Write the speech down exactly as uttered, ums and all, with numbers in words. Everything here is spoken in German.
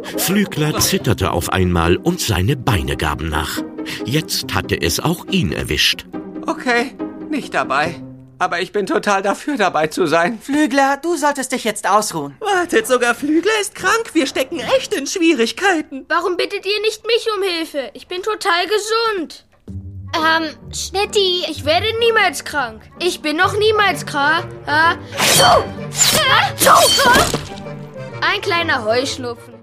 Flügler zitterte auf einmal und seine Beine gaben nach. Jetzt hatte es auch ihn erwischt. Okay, nicht dabei. Aber ich bin total dafür, dabei zu sein. Flügler, du solltest dich jetzt ausruhen. Wartet, sogar Flügler ist krank. Wir stecken echt in Schwierigkeiten. Warum bittet ihr nicht mich um Hilfe? Ich bin total gesund. Ähm, Schnetti, Ich werde niemals krank. Ich bin noch niemals krank. Ein kleiner Heuschnupfen.